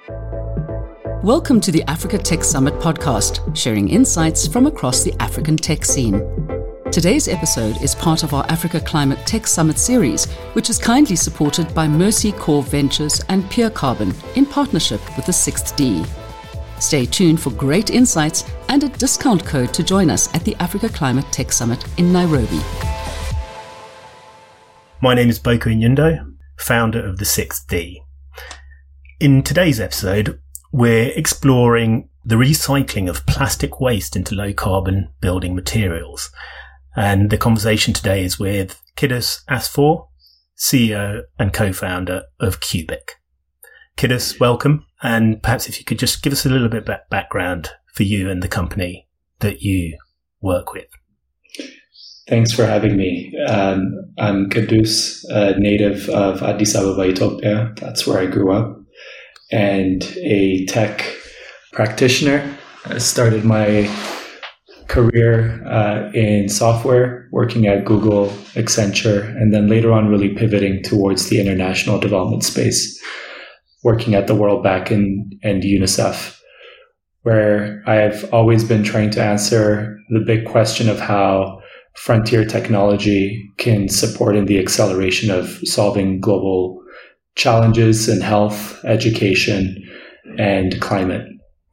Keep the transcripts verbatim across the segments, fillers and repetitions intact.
Welcome to the Africa Tech Summit podcast, sharing insights from across the African tech scene. Today's episode is part of our Africa Climate Tech Summit series, which is kindly supported by Mercy Core Ventures and Pure Carbon in partnership with the sixth D. Stay tuned for great insights and a discount code to join us at the Africa Climate Tech Summit in Nairobi. My name is Boko Nyundo, founder of the sixth D. In today's episode, we're exploring the recycling of plastic waste into low-carbon building materials. And the conversation today is with Kidus Asfour, C E O and co-founder of Cubic. Kidus, welcome. And perhaps if you could just give us a little bit of background for you and the company that you work with. Thanks for having me. Um, I'm Kidus, a native of Addis Ababa, Ethiopia. That's where I grew up. And a tech practitioner. I started my career uh, in software, working at Google, Accenture, and then later on really pivoting towards the international development space, working at the World Bank and, and UNICEF, where I have always been trying to answer the big question of how frontier technology can support in the acceleration of solving global challenges in health, education, and climate.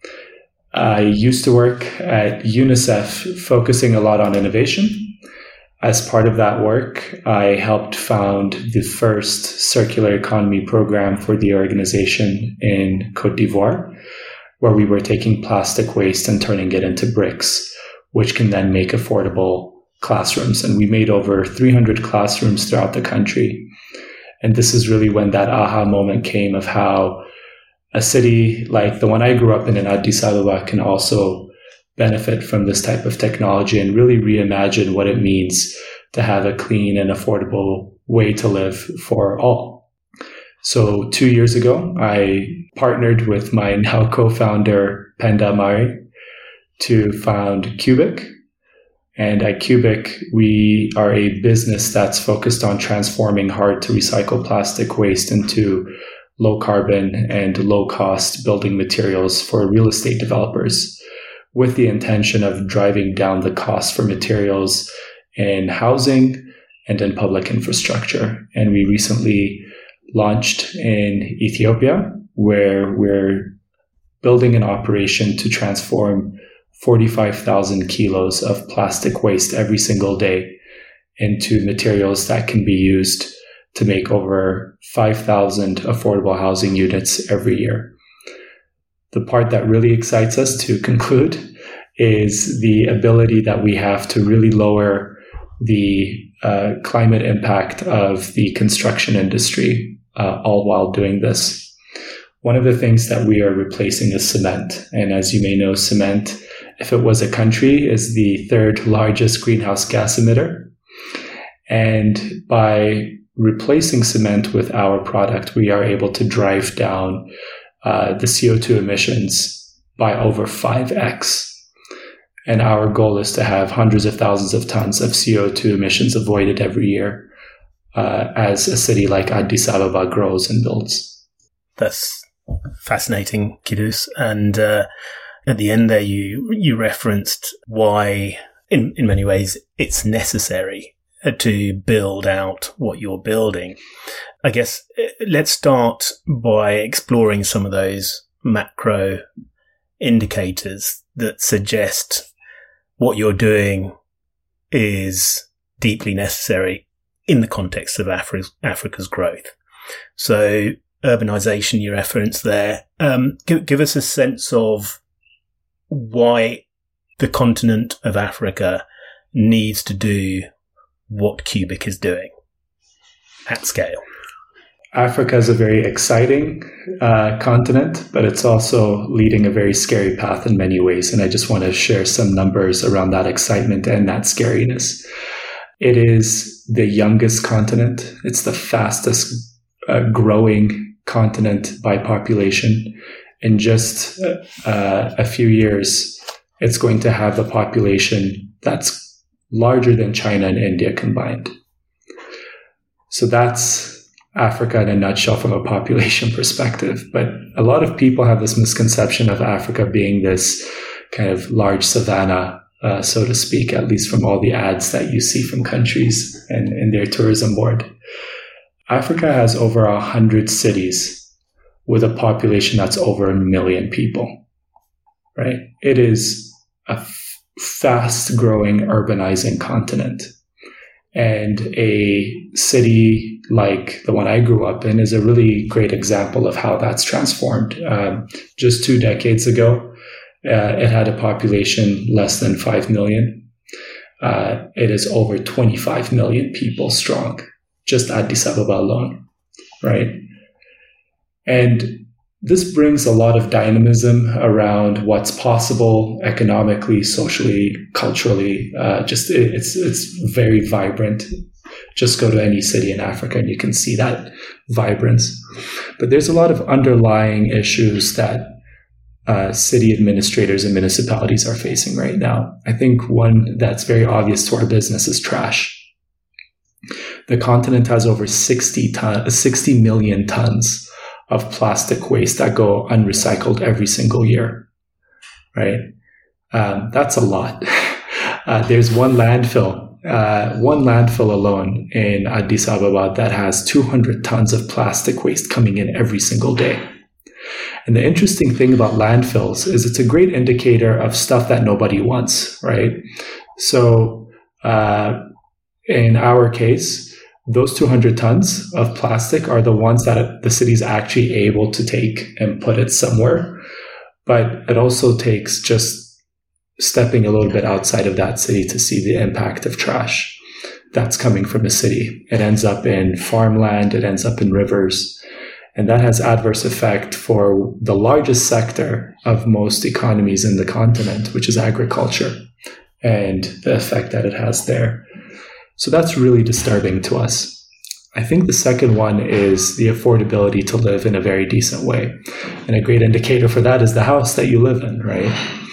I used to work at UNICEF focusing a lot on innovation. As part of that work, I helped found the first circular economy program for the organization in Côte d'Ivoire, where we were taking plastic waste and turning it into bricks, which can then make affordable classrooms. And we made over three hundred classrooms throughout the country. And this is really when that aha moment came of how a city like the one I grew up in, in Addis Ababa, can also benefit from this type of technology and really reimagine what it means to have a clean and affordable way to live for all. So two years ago, I partnered with my now co-founder, Penda Mari, to found Cubic. And at Cubic, we are a business that's focused on transforming hard-to-recycle plastic waste into low-carbon and low-cost building materials for real estate developers, with the intention of driving down the cost for materials in housing and in public infrastructure. And we recently launched in Ethiopia, where we're building an operation to transform forty-five thousand kilos of plastic waste every single day into materials that can be used to make over five thousand affordable housing units every year. The part that really excites us to conclude is the ability that we have to really lower the uh, climate impact of the construction industry, uh, all while doing this. One of the things that we are replacing is cement. And as you may know, cement, if it was a country, is the third largest greenhouse gas emitter. And by replacing cement with our product, we are able to drive down uh, the C O two emissions by over five x. And our goal is to have hundreds of thousands of tons of C O two emissions avoided every year uh, as a city like Addis Ababa grows and builds. That's fascinating, Kidus. And uh, at the end there, you you referenced why, in, in many ways, it's necessary to build out what you're building. I guess let's start by exploring some of those macro indicators that suggest what you're doing is deeply necessary in the context of Afri- Africa's growth. So urbanization, you referenced there. Um, give, give us a sense of why the continent of Africa needs to do what Cubic is doing at scale. Africa is a very exciting uh, continent, but it's also leading a very scary path in many ways. And I just want to share some numbers around that excitement and that scariness. It is the youngest continent. It's the fastest uh, growing continent by population. In just uh, a few years, it's going to have a population that's larger than China and India combined. So that's Africa in a nutshell from a population perspective. But a lot of people have this misconception of Africa being this kind of large savanna, uh, so to speak, at least from all the ads that you see from countries and, and their tourism board. Africa has over a hundred cities with a population that's over a million people, right? It is a f- fast-growing, urbanizing continent. And a city like the one I grew up in is a really great example of how that's transformed. Um, just two decades ago, uh, it had a population less than five million. Uh, it is over twenty-five million people strong, just Addis Ababa alone, right? And this brings a lot of dynamism around what's possible economically, socially, culturally. Uh, just it, it's it's very vibrant. Just go to any city in Africa and you can see that vibrance. But there's a lot of underlying issues that uh, city administrators and municipalities are facing right now. I think one that's very obvious to our business is trash. The continent has over sixty, ton, sixty million tons of plastic waste that go unrecycled every single year, right? Um, that's a lot. Uh, there's one landfill, uh, one landfill alone in Addis Ababa that has two hundred tons of plastic waste coming in every single day. And the interesting thing about landfills is it's a great indicator of stuff that nobody wants, right? So uh, in our case, those two hundred tons of plastic are the ones that the city is actually able to take and put it somewhere. But it also takes just stepping a little bit outside of that city to see the impact of trash that's coming from the city. It ends up in farmland, it ends up in rivers, and that has adverse effect for the largest sector of most economies in the continent, which is agriculture, and the effect that it has there. So that's really disturbing to us. I think the second one is the affordability to live in a very decent way. And a great indicator for that is the house that you live in, right?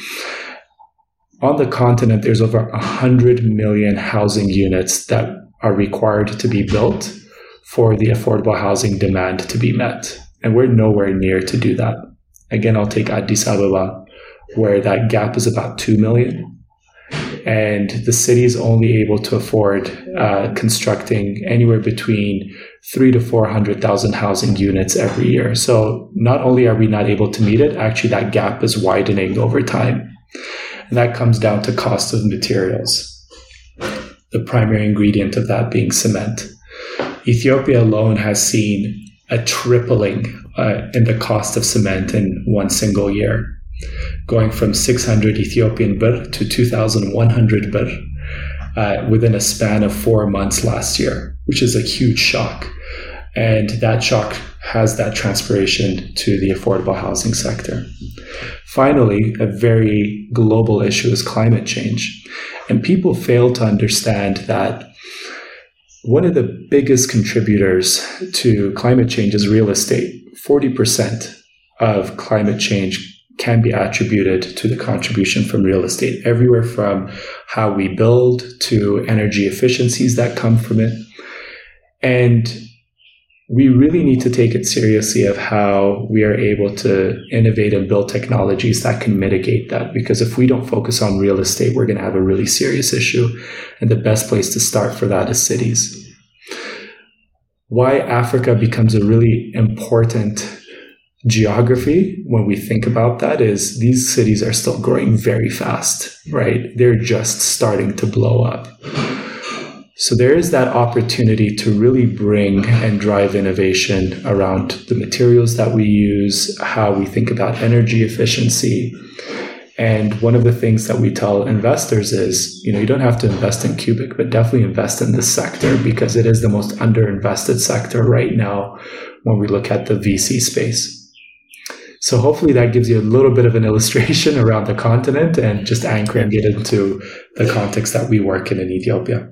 On the continent, there's over one hundred million housing units that are required to be built for the affordable housing demand to be met. And we're nowhere near to do that. Again, I'll take Addis Ababa, where that gap is about two million. And the city is only able to afford uh, constructing anywhere between three to four hundred thousand housing units every year. So not only are we not able to meet it, actually that gap is widening over time, and that comes down to cost of materials. The primary ingredient of that being cement. Ethiopia alone has seen a tripling uh, in the cost of cement in one single year, going from six hundred Ethiopian birr to two thousand one hundred birr uh, within a span of four months last year, which is a huge shock. And that shock has that transpiration to the affordable housing sector. Finally, a very global issue is climate change. And people fail to understand that one of the biggest contributors to climate change is real estate. forty percent of climate change can be attributed to the contribution from real estate, everywhere from how we build to energy efficiencies that come from it. And we really need to take it seriously of how we are able to innovate and build technologies that can mitigate that. Because if we don't focus on real estate, we're going to have a really serious issue. And the best place to start for that is cities. Why Africa becomes a really important geography when we think about that is these cities are still growing very fast, right? They're just starting to blow up. So there is that opportunity to really bring and drive innovation around the materials that we use, how we think about energy efficiency. And one of the things that we tell investors is, you know, you don't have to invest in Cubic, but definitely invest in this sector because it is the most underinvested sector right now when we look at the V C space. So hopefully that gives you a little bit of an illustration around the continent and just anchoring it into the context that we work in in Ethiopia.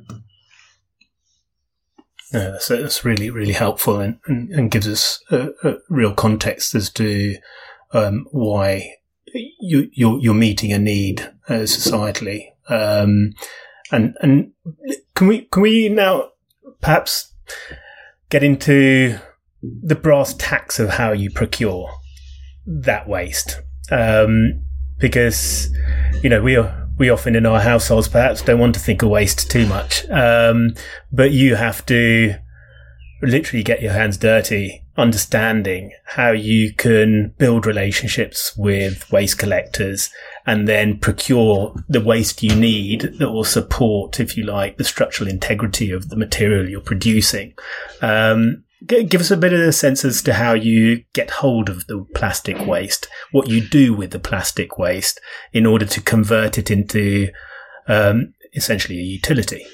No, that's, that's really, really helpful and, and, and gives us a, a real context as to um, why you, you're, you're meeting a need uh, societally. Um, and and can we can we now perhaps get into the brass tacks of how you procure that waste. Um, because, you know, we are, we often in our households perhaps don't want to think of waste too much. Um, but you have to literally get your hands dirty, understanding how you can build relationships with waste collectors and then procure the waste you need that will support, if you like, the structural integrity of the material you're producing. Um, Give us a bit of a sense as to how you get hold of the plastic waste, what you do with the plastic waste in order to convert it into um, essentially a utility.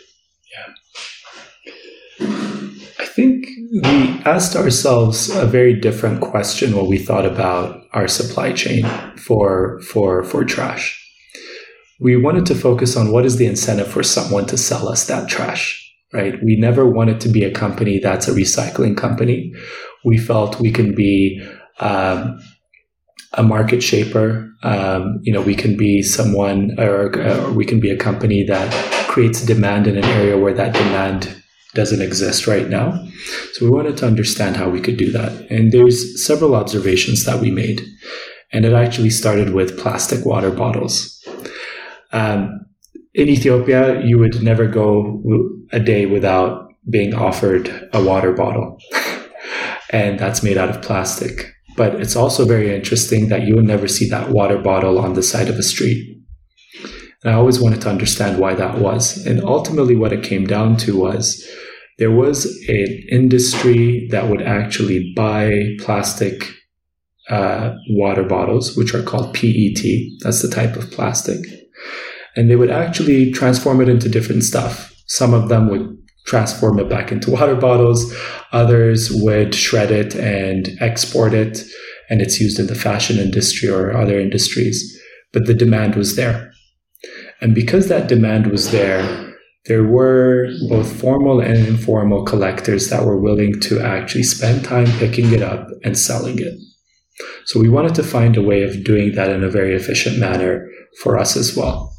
Yeah. I think we asked ourselves a very different question when we thought about our supply chain for, for, for trash. We wanted to focus on what is the incentive for someone to sell us that trash. Right? We never wanted to be a company that's a recycling company. We felt we can be um, a market shaper. Um, you know, we can be someone, or, or we can be a company that creates demand in an area where that demand doesn't exist right now. So we wanted to understand how we could do that. And there's several observations that we made. And it actually started with plastic water bottles. Um, In Ethiopia, you would never go a day without being offered a water bottle. And that's made out of plastic. But it's also very interesting that you would never see that water bottle on the side of a street. And I always wanted to understand why that was. And ultimately what it came down to was there was an industry that would actually buy plastic uh, water bottles, which are called P E T. That's the type of plastic. And they would actually transform it into different stuff. Some of them would transform it back into water bottles. Others would shred it and export it. And it's used in the fashion industry or other industries. But the demand was there. And because that demand was there, there were both formal and informal collectors that were willing to actually spend time picking it up and selling it. So we wanted to find a way of doing that in a very efficient manner for us as well.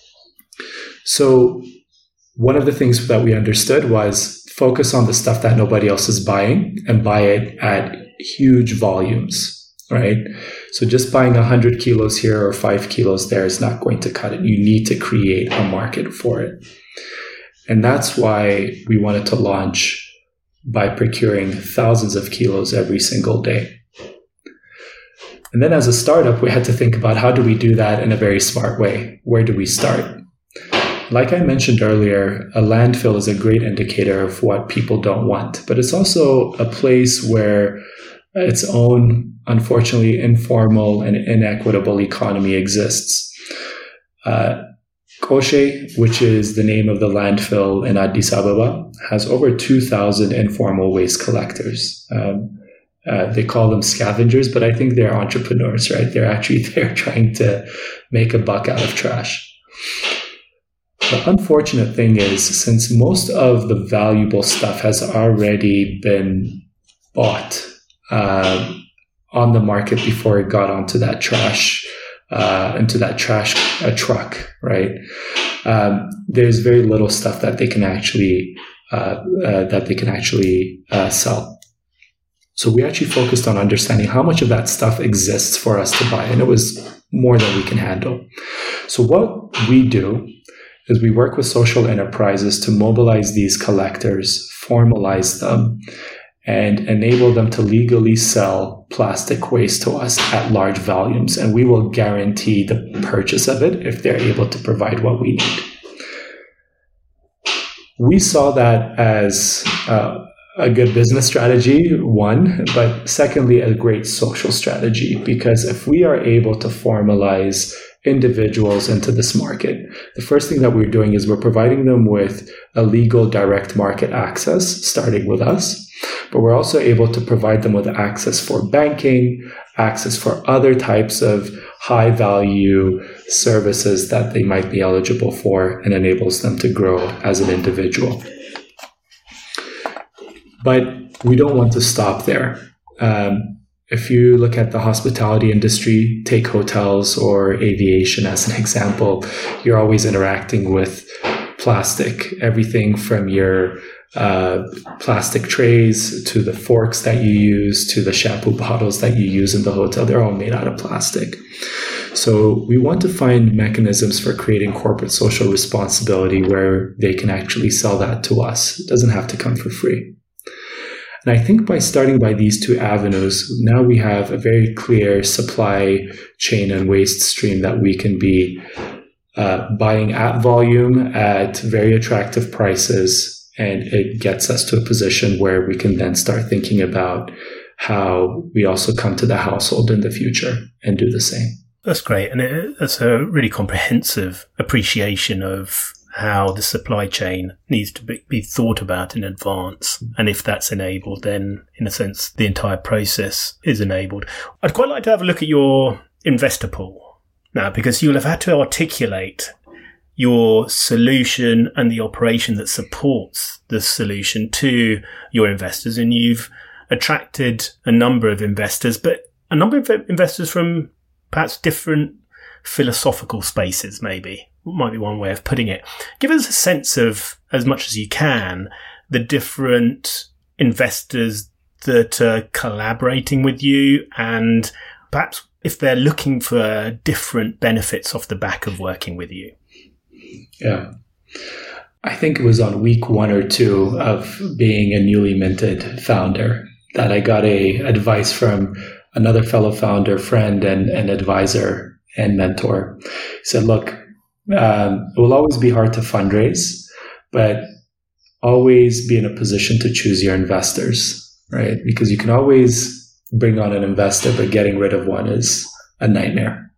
So one of the things that we understood was focus on the stuff that nobody else is buying and buy it at huge volumes, right? So just buying one hundred kilos here or five kilos there is not going to cut it. You need to create a market for it. And that's why we wanted to launch by procuring thousands of kilos every single day. And then as a startup, we had to think about how do we do that in a very smart way? Where do we start? Like I mentioned earlier, a landfill is a great indicator of what people don't want, but it's also a place where its own, unfortunately, informal and inequitable economy exists. Uh, Koshe, which is the name of the landfill in Addis Ababa, has over two thousand informal waste collectors. Um, uh, they call them scavengers, but I think they're entrepreneurs, right? They're actually there trying to make a buck out of trash. The unfortunate thing is, since most of the valuable stuff has already been bought uh, on the market before it got onto that trash, uh, into that trash uh, truck, right? Um, there's very little stuff that they can actually uh, uh, that they can actually uh, sell. So we actually focused on understanding how much of that stuff exists for us to buy, and it was more than we can handle. So what we do is we work with social enterprises to mobilize these collectors, formalize them, and enable them to legally sell plastic waste to us at large volumes. And we will guarantee the purchase of it if they're able to provide what we need. We saw that as uh, a good business strategy, one, but secondly, a great social strategy, because if we are able to formalize individuals into this market, the first thing that we're doing is we're providing them with a legal direct market access, starting with us, but we're also able to provide them with access for banking, access for other types of high value services that they might be eligible for, and enables them to grow as an individual. But we don't want to stop there. Um, If you look at the hospitality industry, take hotels or aviation as an example, you're always interacting with plastic, everything from your uh, plastic trays to the forks that you use to the shampoo bottles that you use in the hotel. They're all made out of plastic. So we want to find mechanisms for creating corporate social responsibility where they can actually sell that to us. It doesn't have to come for free. And I think by starting by these two avenues, now we have a very clear supply chain and waste stream that we can be uh, buying at volume at very attractive prices. And it gets us to a position where we can then start thinking about how we also come to the household in the future and do the same. That's great. And it, that's a really comprehensive appreciation of how the supply chain needs to be, be thought about in advance. And if that's enabled, then in a sense, the entire process is enabled. I'd quite like to have a look at your investor pool now, because you'll have had to articulate your solution and the operation that supports the solution to your investors. And you've attracted a number of investors, but a number of investors from perhaps different philosophical spaces, maybe, might be one way of putting it. Give us a sense of, as much as you can, the different investors that are collaborating with you, and perhaps if they're looking for different benefits off the back of working with you. Yeah. I think it was on week one or two of being a newly minted founder that I got a advice from another fellow founder, friend, and, and advisor and mentor. He said, look, um, it will always be hard to fundraise, but always be in a position to choose your investors, right? Because you can always bring on an investor, but getting rid of one is a nightmare.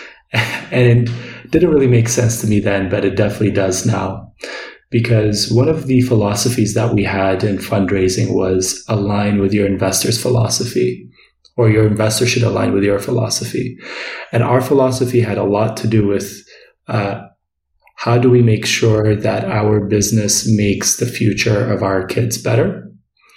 And it didn't really make sense to me then, but it definitely does now. Because one of the philosophies that we had in fundraising was align with your investor's philosophy, or your investor should align with your philosophy. And our philosophy had a lot to do with uh, how do we make sure that our business makes the future of our kids better?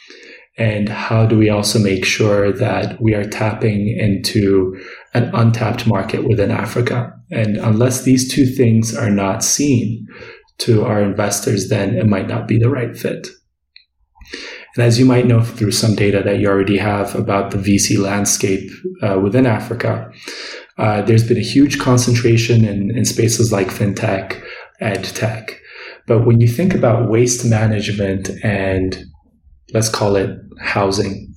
And how do we also make sure that we are tapping into an untapped market within Africa? And unless these two things are not seen to our investors, then it might not be the right fit. And as you might know through some data that you already have about the V C landscape uh, within Africa, uh, there's been a huge concentration in, in spaces like fintech, ed tech. But when you think about waste management and let's call it housing,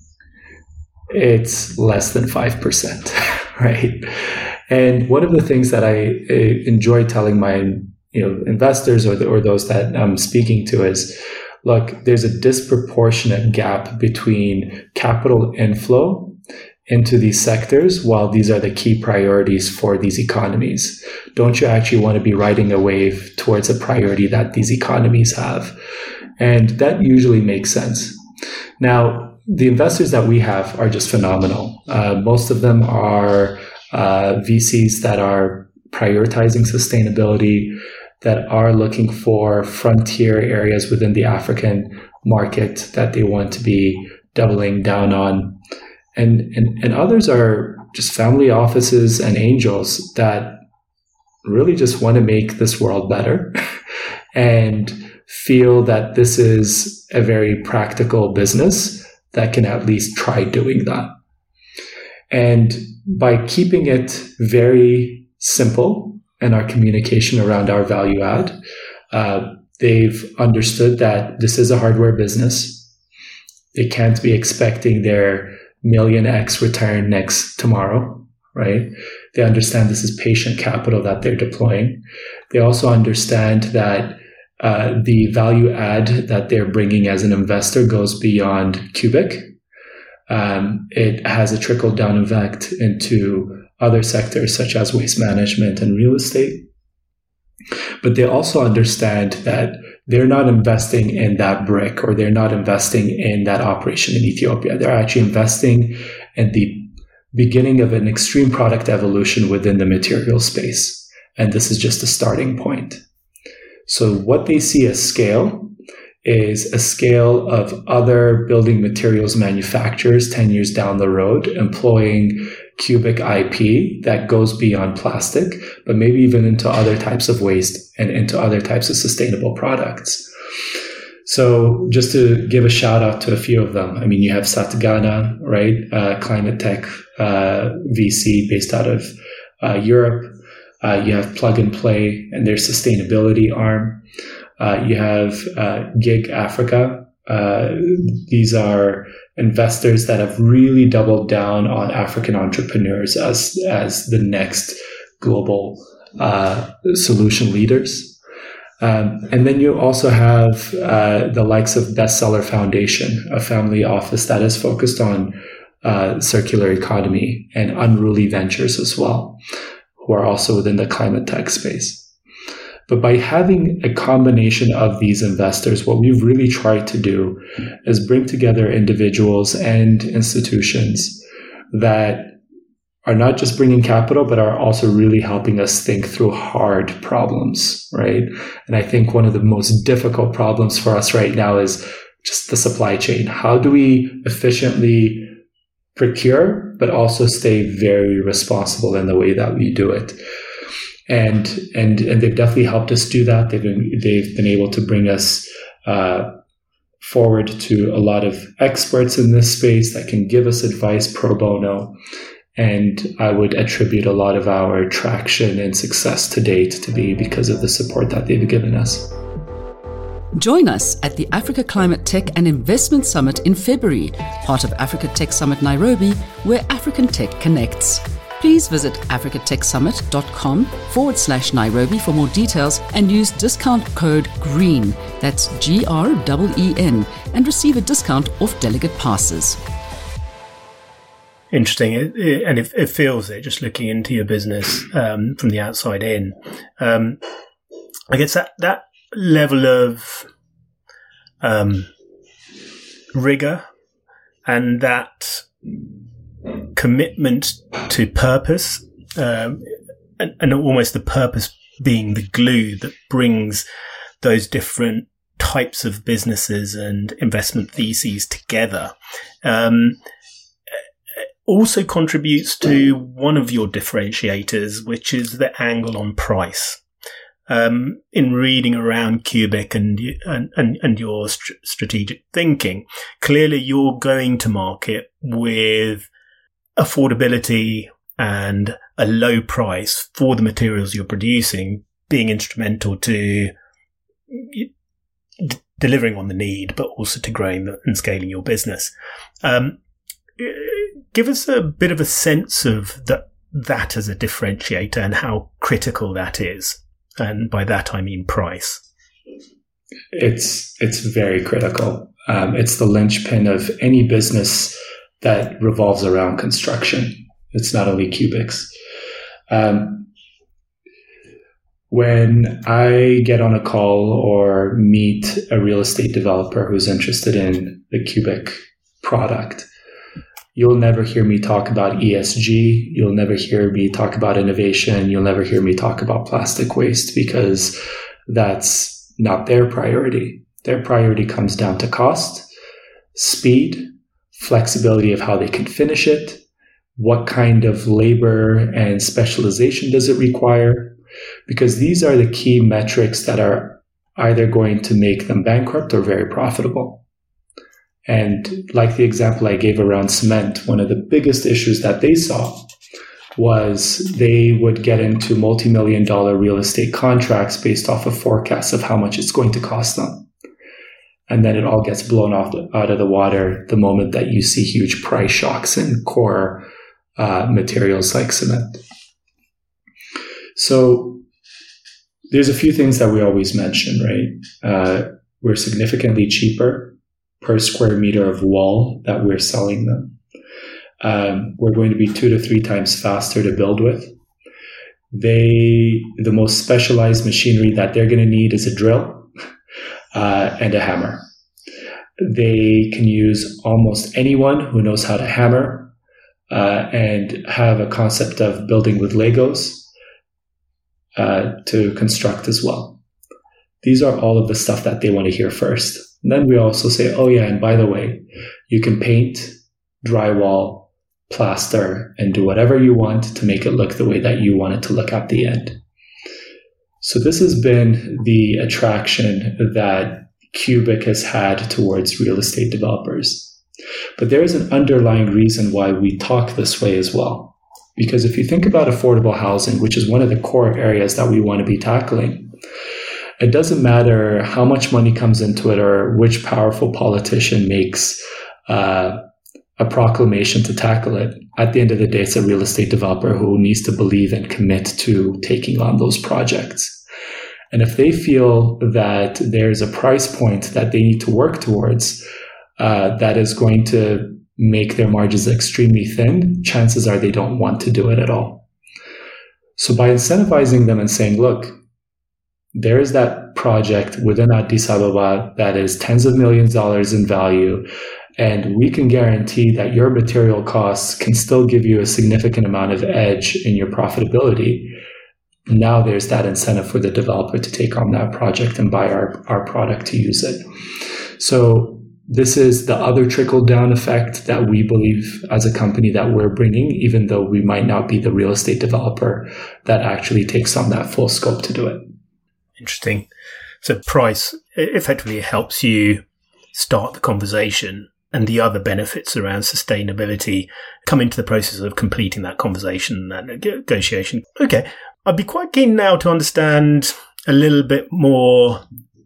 it's less than five percent, right? And one of the things that I enjoy telling my you know investors or, the, or those that I'm speaking to is, look, there's a disproportionate gap between capital inflow into these sectors while these are the key priorities for these economies. Don't you actually want to be riding a wave towards a priority that these economies have? And that usually makes sense. Now, the investors that we have are just phenomenal. Uh, most of them are uh, V Cs that are prioritizing sustainability, that are looking for frontier areas within the African market that they want to be doubling down on. And, and, and others are just family offices and angels that really just want to make this world better and feel that this is a very practical business that can at least try doing that. And by keeping it very simple and our communication around our value add, uh, they've understood that this is a hardware business. They can't be expecting their million X return next tomorrow, right? They understand this is patient capital that they're deploying. They also understand that uh, the value add that they're bringing as an investor goes beyond Cubic. Um, it has a trickle down effect into other sectors such as waste management and real estate. But they also understand that they're not investing in that brick, or they're not investing in that operation in Ethiopia. They're actually investing in the beginning of an extreme product evolution within the material space. And this is just a starting point. So what they see as scale is a scale of other building materials manufacturers ten years down the road employing Cubic I P that goes beyond plastic, but maybe even into other types of waste and into other types of sustainable products. So just to give a shout out to a few of them, I mean, you have Satgana, right? Uh, climate tech uh, V C based out of uh, Europe. Uh, you have Plug and Play and their sustainability arm. Uh, you have uh, Gig Africa. Uh, these are investors that have really doubled down on African entrepreneurs as as the next global uh, solution leaders. Um, and then you also have uh, the likes of Bestseller Foundation, a family office that is focused on uh, circular economy and Unruly Ventures as well, who are also within the climate tech space. But by having a combination of these investors, what we've really tried to do is bring together individuals and institutions that are not just bringing capital, but are also really helping us think through hard problems, right? And I think one of the most difficult problems for us right now is just the supply chain. How do we efficiently procure, but also stay very responsible in the way that we do it? And and and they've definitely helped us do that. They've been they've been able to bring us uh, forward to a lot of experts in this space that can give us advice pro bono. And I would attribute a lot of our traction and success to date to be because of the support that they've given us. Join us at the Africa Climate Tech and Investment Summit in February, part of Africa Tech Summit Nairobi, where African Tech connects. Please visit africatechsummit.com forward slash Nairobi for more details and use discount code GREEN, that's G R E E N, and receive a discount off delegate passes. Interesting. It, it, and it, it feels it, just looking into your business um, from the outside in. Um, I guess that, that level of um, rigor and that commitment to purpose, um, and, and almost the purpose being the glue that brings those different types of businesses and investment theses together, um, also contributes to one of your differentiators, which is the angle on price. Um, in reading around Cubic and and, and, and your st- strategic thinking, clearly you're going to market with affordability and a low price for the materials you're producing being instrumental to d- delivering on the need, but also to growing and scaling your business. Um, give us a bit of a sense of the, that as a differentiator and how critical that is. And by that, I mean price. It's, it's very critical. Um, it's the linchpin of any business that revolves around construction. It's not only Cubics. Um, when I get on a call or meet a real estate developer who's interested in the Cubic product, you'll never hear me talk about E S G. You'll never hear me talk about innovation. You'll never hear me talk about plastic waste because that's not their priority. Their priority comes down to cost, speed, flexibility of how they can finish it, what kind of labor and specialization does it require, because these are the key metrics that are either going to make them bankrupt or very profitable. And like the example I gave around cement, one of the biggest issues that they saw was they would get into multi-million dollar real estate contracts based off of forecasts of how much it's going to cost them. And then it all gets blown off the, out of the water the moment that you see huge price shocks in core uh, materials like cement. So there's a few things that we always mention, right? Uh, we're significantly cheaper per square meter of wall that we're selling them. Um, we're going to be two to three times faster to build with. They, the most specialized machinery that they're going to need is a drill uh, and a hammer. They can use almost anyone who knows how to hammer uh, and have a concept of building with Legos uh, to construct as well. These are all of the stuff that they want to hear first. And then we also say, oh yeah, and by the way, you can paint, drywall, plaster, and do whatever you want to make it look the way that you want it to look at the end. So this has been the attraction that Cubic has had towards real estate developers. But there is an underlying reason why we talk this way as well. Because if you think about affordable housing, which is one of the core areas that we want to be tackling, it doesn't matter how much money comes into it or which powerful politician makes uh, a proclamation to tackle it. At the end of the day, it's a real estate developer who needs to believe and commit to taking on those projects. And if they feel that there's a price point that they need to work towards uh, that is going to make their margins extremely thin, chances are they don't want to do it at all. So by incentivizing them and saying, look, there is that project within Addis Ababa that is tens of millions of dollars in value, and we can guarantee that your material costs can still give you a significant amount of edge in your profitability. Now there's that incentive for the developer to take on that project and buy our, our product to use it. So this is the other trickle-down effect that we believe as a company that we're bringing, even though we might not be the real estate developer that actually takes on that full scope to do it. Interesting. So price effectively helps you start the conversation, and the other benefits around sustainability come into the process of completing that conversation, that negotiation. Okay. I'd be quite keen now to understand a little bit more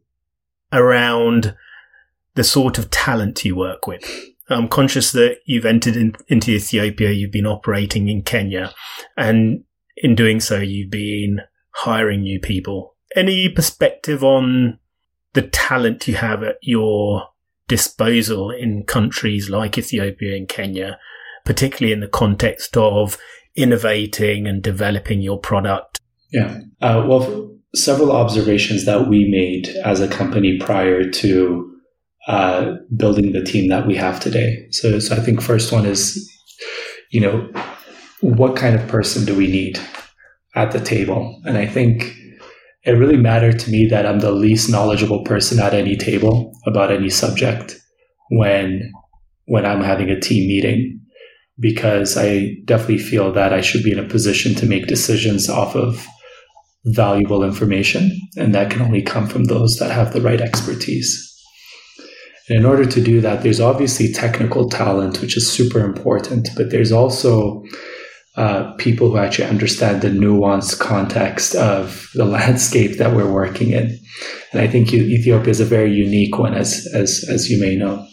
around the sort of talent you work with. I'm conscious that you've entered in, into Ethiopia, you've been operating in Kenya, and in doing so, you've been hiring new people. Any perspective on the talent you have at your disposal in countries like Ethiopia and Kenya, particularly in the context of innovating and developing your product? Yeah. Uh, well, several observations that we made as a company prior to uh, building the team that we have today. So, so I think first one is, you know, what kind of person do we need at the table? And I think it really mattered to me that I'm the least knowledgeable person at any table about any subject when when I'm having a team meeting, because I definitely feel that I should be in a position to make decisions off of valuable information, and that can only come from those that have the right expertise. And in order to do that, there's obviously technical talent, which is super important, but there's also uh, people who actually understand the nuanced context of the landscape that we're working in. And I think Ethiopia is a very unique one, as as as you may know.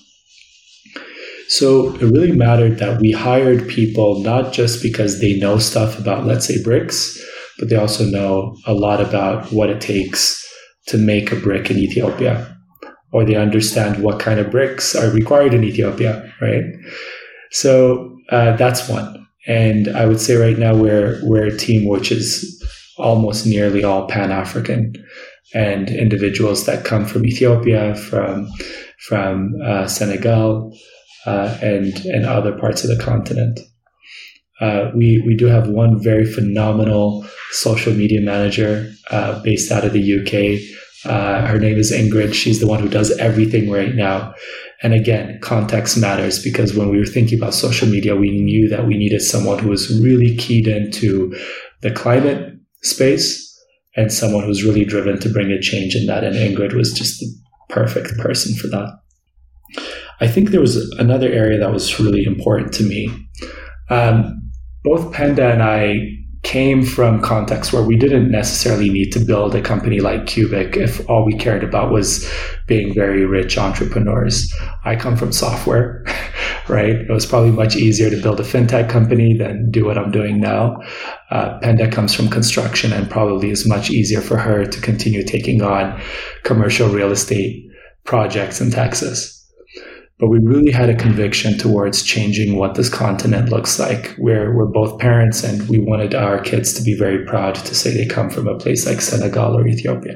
So it really mattered that we hired people not just because they know stuff about, let's say, bricks, but they also know a lot about what it takes to make a brick in Ethiopia, or they understand what kind of bricks are required in Ethiopia, right? So uh, that's one. And I would say right now we're, we're a team which is almost nearly all Pan-African, and individuals that come from Ethiopia, from, from uh, Senegal, uh, and, and other parts of the continent. Uh, we, we do have one very phenomenal social media manager uh, based out of the U K. Uh, her name is Ingrid. She's the one who does everything right now. And again, context matters, because when we were thinking about social media, we knew that we needed someone who was really keyed into the climate space and someone who's really driven to bring a change in that. And Ingrid was just the perfect person for that. I think there was another area that was really important to me. Um, both Penda and I came from contexts where we didn't necessarily need to build a company like Cubic if all we cared about was being very rich entrepreneurs. I come from software, right? It was probably much easier to build a fintech company than do what I'm doing now. Uh, Penda comes from construction, and probably is much easier for her to continue taking on commercial real estate projects in Texas. But we really had a conviction towards changing what this continent looks like. We're, we're both parents, and we wanted our kids to be very proud to say they come from a place like Senegal or Ethiopia.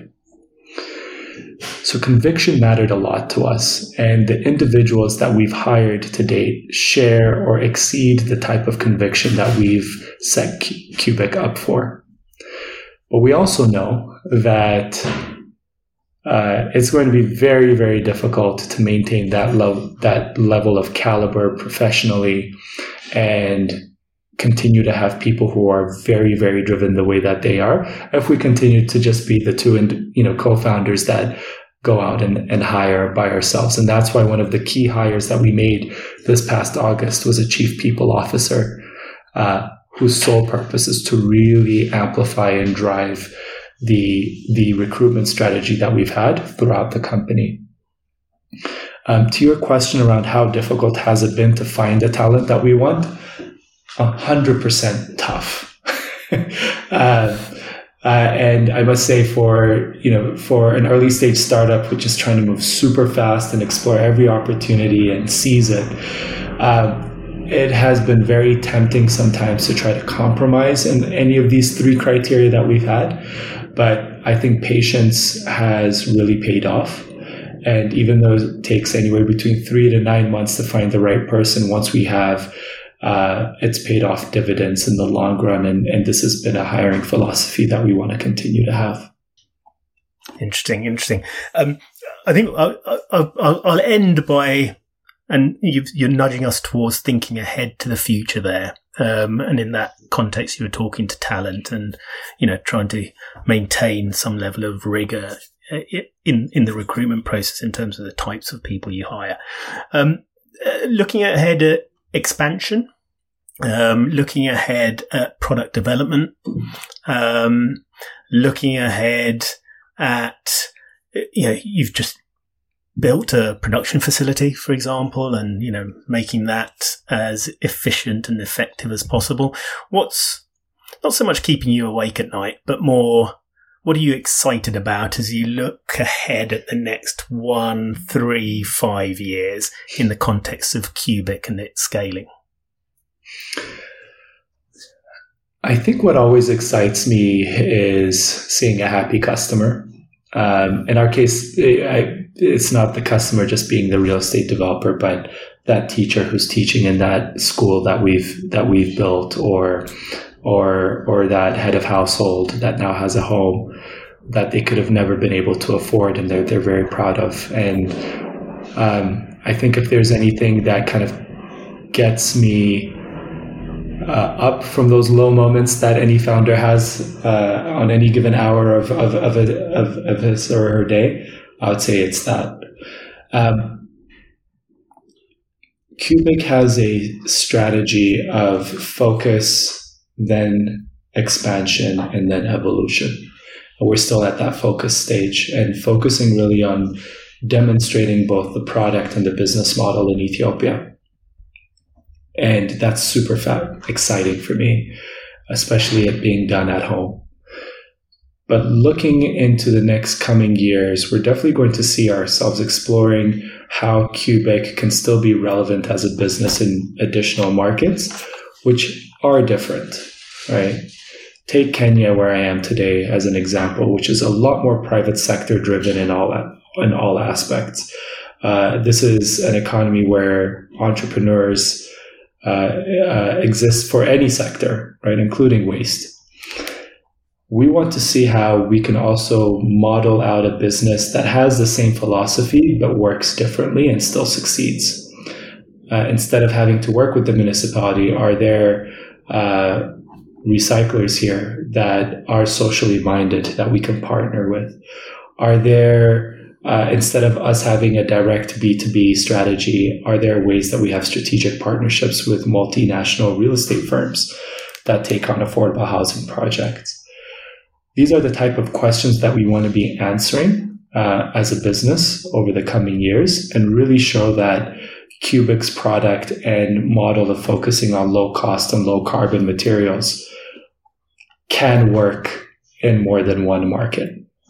So conviction mattered a lot to us, and the individuals that we've hired to date share or exceed the type of conviction that we've set Cubic up for. But we also know that Uh, it's going to be very, very difficult to maintain that level, that level of caliber professionally, and continue to have people who are very, very driven the way that they are if we continue to just be the two, and you know, co-founders that go out and, and hire by ourselves. And that's why one of the key hires that we made this past August was a chief people officer, uh, whose sole purpose is to really amplify and drive the, the recruitment strategy that we've had throughout the company. Um, to your question around how difficult has it been to find the talent that we want, a hundred percent tough. uh, Uh, and I must say, for you know, for an early stage startup which is trying to move super fast and explore every opportunity and seize it, um, it has been very tempting sometimes to try to compromise in any of these three criteria that we've had. But I think patience has really paid off. And even though it takes anywhere between three to nine months to find the right person, once we have, Uh, it's paid off dividends in the long run, and, and this has been a hiring philosophy that we want to continue to have. Interesting, interesting. Um, I think I'll, I'll, I'll end by, and you've, you're nudging us towards thinking ahead to the future there. Um, and in that context, you were talking to talent and, you know, trying to maintain some level of rigor in, in the recruitment process in terms of the types of people you hire. Um, uh, looking ahead at expansion, um, looking ahead at product development, um, looking ahead at, you know, you've just built a production facility, for example, and, you know, making that as efficient and effective as possible. What's not so much keeping you awake at night, but more, what are you excited about as you look ahead at the next one, three, five years in the context of Cubic and its scaling? I think what always excites me is seeing a happy customer. Um, in our case, I, it's not the customer just being the real estate developer, but that teacher who's teaching in that school that we've that we've built, or or or that head of household that now has a home that they could have never been able to afford, and they're they're very proud of. And um, I think if there's anything that kind of gets me uh, up from those low moments that any founder has uh, on any given hour of of of, a, of of his or her day, I would say it's that. Um, Cubic has a strategy of focus, then expansion, and then evolution. And we're still at that focus stage, and focusing really on demonstrating both the product and the business model in Ethiopia. And that's super fat, exciting for me, especially it being done at home. But looking into the next coming years, we're definitely going to see ourselves exploring how Cubic can still be relevant as a business in additional markets, which are different, right? Take Kenya, where I am today, as an example, which is a lot more private sector driven in all in all aspects. Uh, this is an economy where entrepreneurs uh, uh, exist for any sector, right, including waste. We want to see how we can also model out a business that has the same philosophy but works differently and still succeeds. Uh, instead of having to work with the municipality, are there uh, recyclers here that are socially minded that we can partner with? Are there, uh, instead of us having a direct B two B strategy, are there ways that we have strategic partnerships with multinational real estate firms that take on affordable housing projects? These are the type of questions that we want to be answering uh, as a business over the coming years, and really show that Cubic's product and model of focusing on low cost and low carbon materials can work in more than one market.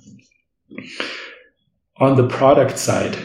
On the product side,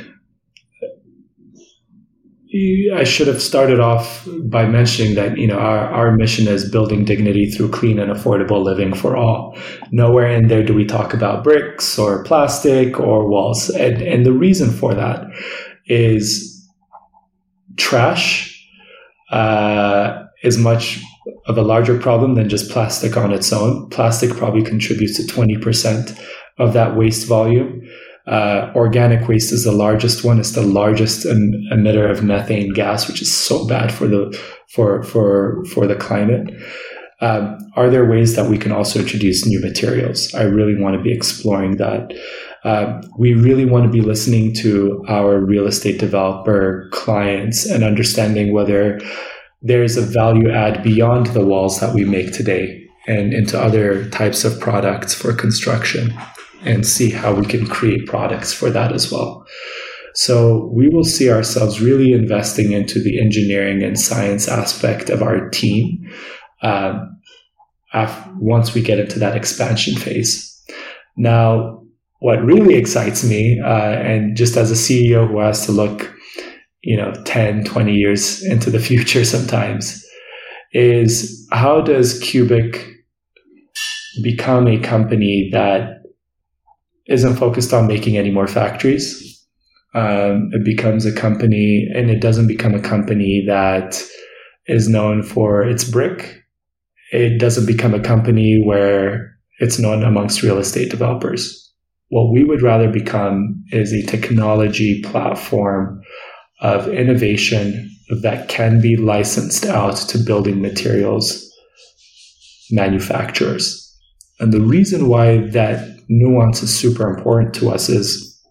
I should have started off by mentioning that, you know, our, our mission is building dignity through clean and affordable living for all. Nowhere in there do we talk about bricks or plastic or walls. And, and the reason for that is trash uh, is much of a larger problem than just plastic on its own. Plastic probably contributes to twenty percent of that waste volume. Uh, organic waste is the largest one. It's the largest em- emitter of methane gas, which is so bad for the for for for the climate. Um, are there ways that we can also introduce new materials? I really want to be exploring that. Uh, we really want to be listening to our real estate developer clients and understanding whether there's a value add beyond the walls that we make today and into other types of products for construction, and see how we can create products for that as well. So we will see ourselves really investing into the engineering and science aspect of our team um, after, once we get into that expansion phase. Now, what really excites me, uh, and just as a C E O who has to look, you know, ten, twenty years into the future sometimes, is how does Cubic become a company that isn't focused on making any more factories? Um, it becomes a company, and it doesn't become a company that is known for its brick. It doesn't become a company where it's known amongst real estate developers. What we would rather become is a technology platform of innovation that can be licensed out to building materials manufacturers. And the reason why that nuance is super important to us is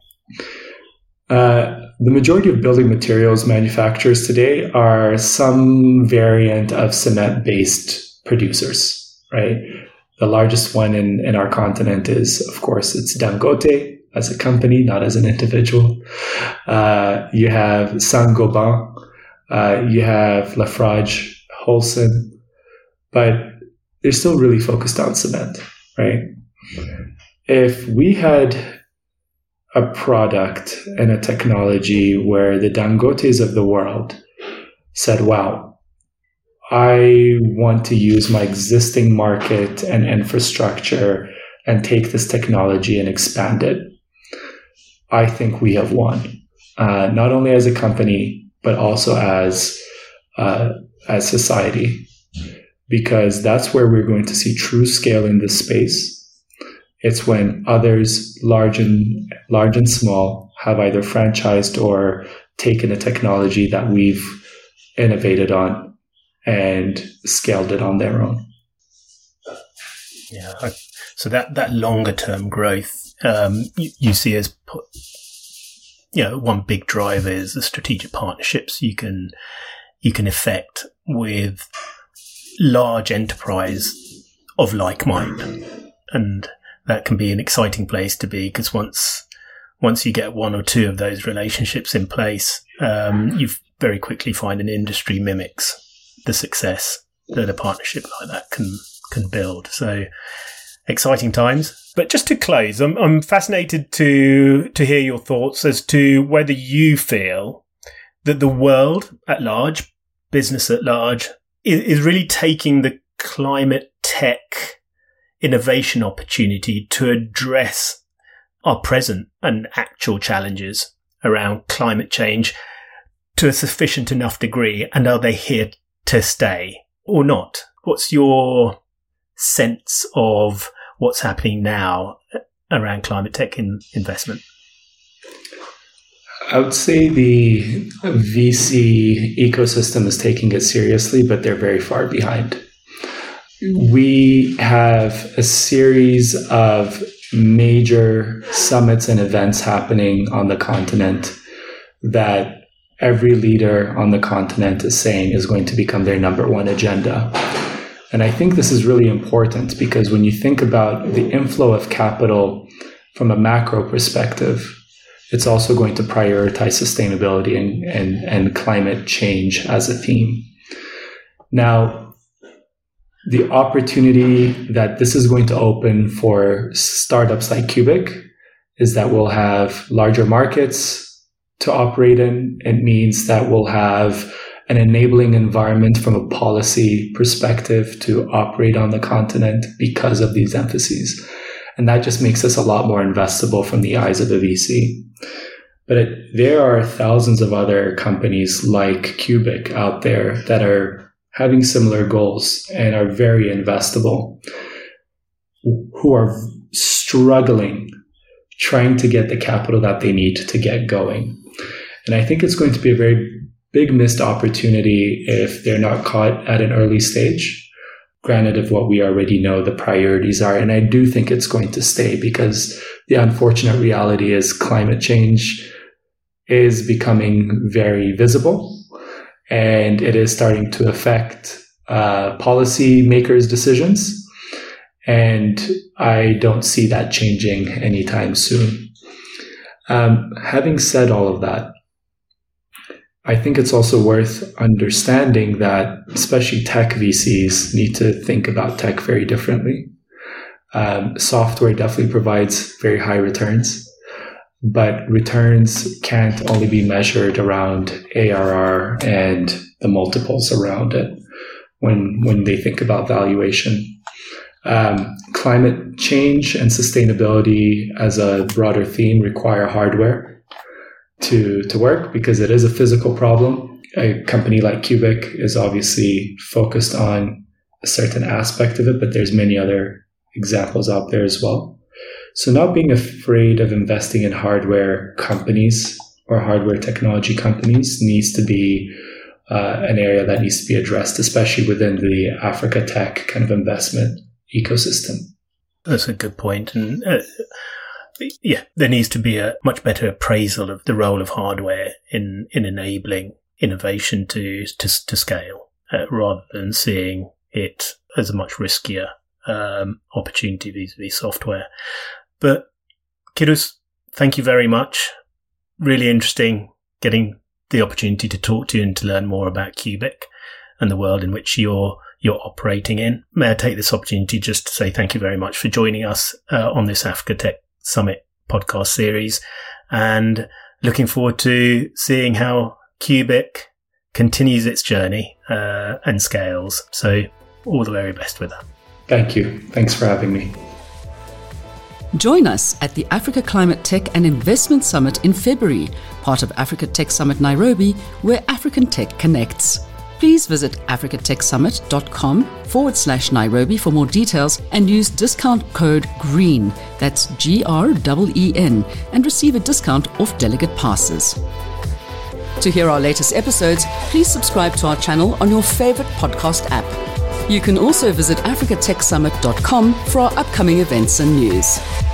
uh, the majority of building materials manufacturers today are some variant of cement-based producers, right? The largest one in, in our continent is, of course, it's Dangote as a company, not as an individual. Uh, you have Saint-Gobain, uh, you have Lafarge, Holcim, but they're still really focused on cement, right? If we had a product and a technology where the Dangotes of the world said, wow, I want to use my existing market and infrastructure and take this technology and expand it, I think we have won, uh, not only as a company, but also as uh, as society, because that's where we're going to see true scale in this space. It's when others, large and large and small, have either franchised or taken a technology that we've innovated on and scaled it on their own. Yeah. So that, that longer term growth, um, you, you see as, you know, one big driver is the strategic partnerships you can, you can effect with large enterprise of like mind. And that can be an exciting place to be, because once, once you get one or two of those relationships in place, um, you very quickly find an industry mimics the success that a partnership like that can, can build. So exciting times. But just to close, I'm, I'm fascinated to, to hear your thoughts as to whether you feel that the world at large, business at large, is, is really taking the climate tech innovation opportunity to address our present and actual challenges around climate change to a sufficient enough degree, and are they here to stay or not? What's your sense of what's happening now around climate tech in investment? I would say the V C ecosystem is taking it seriously, but they're very far behind. We have a series of major summits and events happening on the continent that every leader on the continent is saying is going to become their number one agenda. And I think this is really important, because when you think about the inflow of capital from a macro perspective, it's also going to prioritize sustainability and, and, and climate change as a theme. Now, the opportunity that this is going to open for startups like Cubic is that we'll have larger markets to operate in. It means that we'll have an enabling environment from a policy perspective to operate on the continent because of these emphases. And that just makes us a lot more investable from the eyes of the V C. But it, there are thousands of other companies like Cubic out there that are having similar goals and are very investable, who are struggling, trying to get the capital that they need to get going. And I think it's going to be a very big missed opportunity if they're not caught at an early stage. granted of what we already know the priorities are. And I do think it's going to stay, because the unfortunate reality is climate change is becoming very visible, and it is starting to affect uh, policy makers' decisions. And I don't see that changing anytime soon. Um, having said all of that, I think it's also worth understanding that especially tech V Cs need to think about tech very differently. Um, software definitely provides very high returns, but returns can't only be measured around A R R and the multiples around it when, when they think about valuation. Um, climate change and sustainability as a broader theme require hardware to, to work, because it is a physical problem. A company like Cubic is obviously focused on a certain aspect of it, but there's many other examples out there as well. So not being afraid of investing in hardware companies or hardware technology companies needs to be uh, an area that needs to be addressed, especially within the Africa Tech kind of investment ecosystem. That's a good point. And uh, yeah, there needs to be a much better appraisal of the role of hardware in, in enabling innovation to to, to scale, uh, rather than seeing it as a much riskier um, opportunity vis-a-vis software. But Kidus, thank you very much. Really interesting getting the opportunity to talk to you and to learn more about Cubic and the world in which you're you're operating in. May I take this opportunity just to say thank you very much for joining us uh, on this Africa Tech Summit podcast series, and looking forward to seeing how Cubic continues its journey uh, and scales. So all the very best with that. Thank you. Thanks for having me. Join us at the Africa Climate Tech and Investment Summit in February, part of Africa Tech Summit Nairobi, where African tech connects. Please visit africatechsummit.com forward slash Nairobi for more details and use discount code GREEN, that's G R E E N, and receive a discount off delegate passes. To hear our latest episodes, please subscribe to our channel on your favorite podcast app. You can also visit africa tech summit dot com for our upcoming events and news.